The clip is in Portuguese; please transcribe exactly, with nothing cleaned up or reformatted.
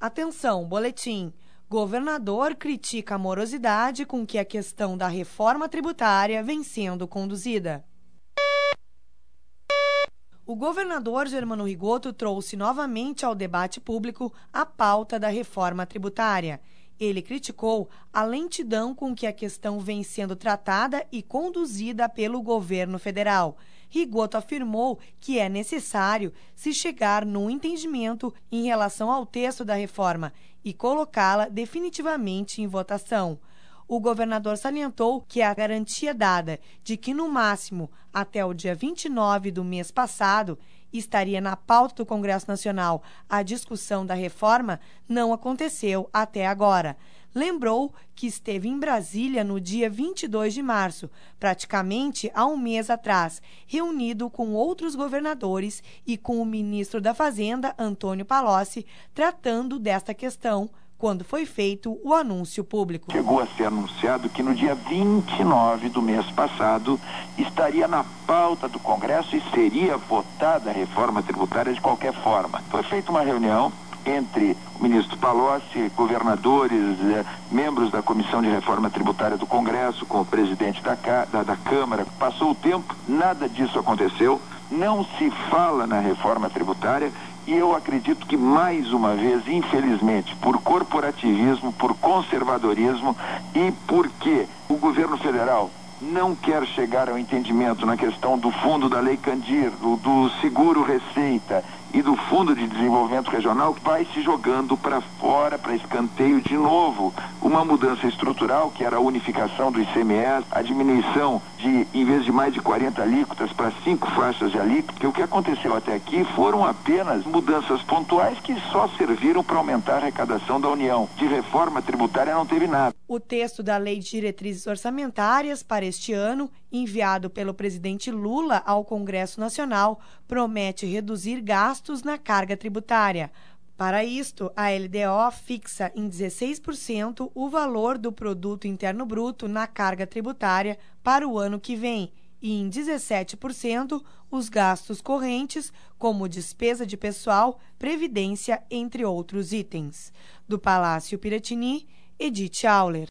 Atenção, boletim. Governador critica a morosidade com que a questão da reforma tributária vem sendo conduzida. O governador Germano Rigotto trouxe novamente ao debate público a pauta da reforma tributária. Ele criticou a lentidão com que a questão vem sendo tratada e conduzida pelo governo federal. Rigotto afirmou que é necessário se chegar num entendimento em relação ao texto da reforma e colocá-la definitivamente em votação. O governador salientou que a garantia dada de que, no máximo, até o dia vinte e nove do mês passado, estaria na pauta do Congresso Nacional a discussão da reforma não aconteceu até agora. Lembrou que esteve em Brasília no dia vinte e dois de março, praticamente há um mês atrás, reunido com outros governadores e com o ministro da Fazenda, Antônio Palocci, tratando desta questão, quando foi feito o anúncio público. Chegou a ser anunciado que no dia vinte e nove do mês passado estaria na pauta do Congresso e seria votada a reforma tributária de qualquer forma. Foi feita uma reunião entre o ministro Palocci, governadores, eh, membros da Comissão de Reforma Tributária do Congresso, com o presidente da, da, da Câmara. Passou o tempo, nada disso aconteceu, não se fala na reforma tributária e eu acredito que mais uma vez, infelizmente, por corporativismo, por conservadorismo e porque o governo federal não quer chegar ao entendimento na questão do fundo da Lei Candir, do, do seguro receita e do Fundo de Desenvolvimento Regional, vai se jogando para fora, para escanteio de novo, uma mudança estrutural, que era a unificação do I C M S, a diminuição de, em vez de mais de quarenta alíquotas, para cinco faixas de alíquota, que o que aconteceu até aqui foram apenas mudanças pontuais que só serviram para aumentar a arrecadação da União. De reforma tributária não teve nada. O texto da Lei de Diretrizes Orçamentárias para este ano, enviado pelo presidente Lula ao Congresso Nacional, promete reduzir gastos na carga tributária. Para isto, a L D O fixa em dezesseis por cento o valor do Produto Interno Bruto na carga tributária para o ano que vem e em dezessete por cento os gastos correntes, como despesa de pessoal, previdência, entre outros itens. Do Palácio Piratini, Edith Auler.